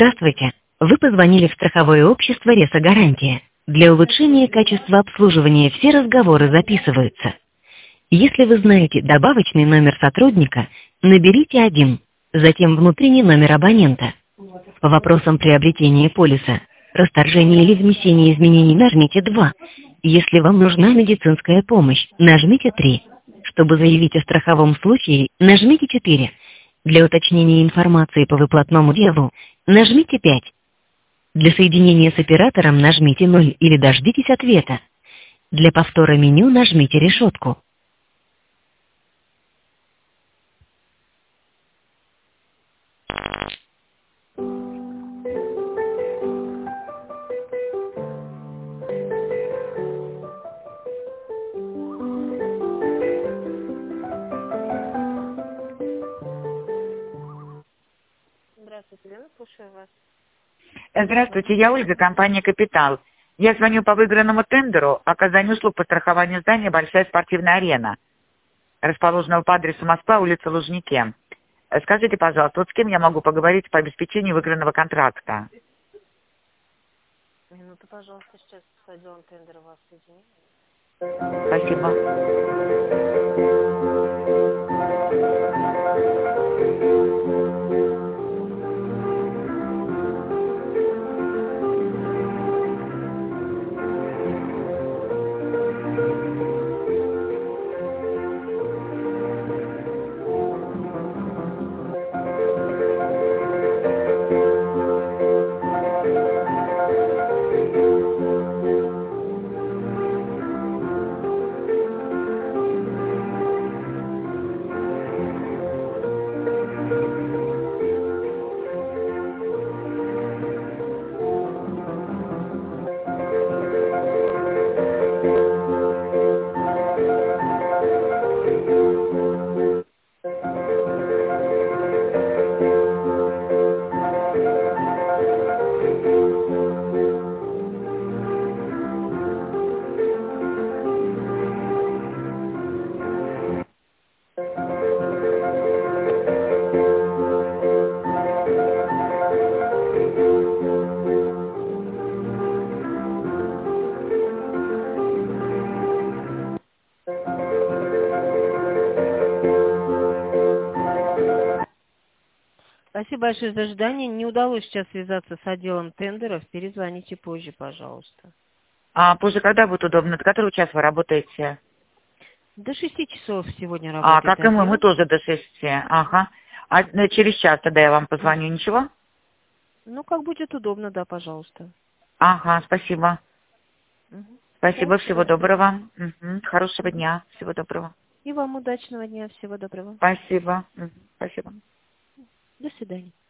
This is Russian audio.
Здравствуйте. Вы позвонили в страховое общество «Ресо-гарантия». Для улучшения качества обслуживания все разговоры записываются. Если вы знаете добавочный номер сотрудника, наберите 1, затем внутренний номер абонента. По вопросам приобретения полиса, расторжения или внесения изменений нажмите 2. Если вам нужна медицинская помощь, нажмите 3. Чтобы заявить о страховом случае, нажмите 4. Для уточнения информации по выплатному делу, нажмите 5. Для соединения с оператором нажмите 0 или дождитесь ответа. Для повтора меню нажмите решетку. Здравствуйте, Лена, слушаю вас. Здравствуйте, я Ольга, компания «Капитал». Я звоню по выигранному тендеру оказанию услуг по страхованию здания «Большая спортивная арена», расположенного по адресу Москва, улица Лужники. Скажите, пожалуйста, вот с кем я могу поговорить по обеспечению выигранного контракта? Минуту, пожалуйста, сейчас с отделом тендера вас соединю. Спасибо. Спасибо большое за ожидание. Не удалось сейчас связаться с отделом тендеров. Перезвоните позже, пожалуйста. А позже когда будет удобно? До которого часа вы работаете? До 6 часов сегодня работает Как и мы отдел. тоже до 6. Ага. А через час тогда я вам позвоню, ничего? Ну, как будет удобно, да, пожалуйста. Ага, спасибо. Угу. Спасибо, всего доброго. Угу. Хорошего дня, всего доброго. И вам удачного дня. Всего доброго. Спасибо. Спасибо. До свидания.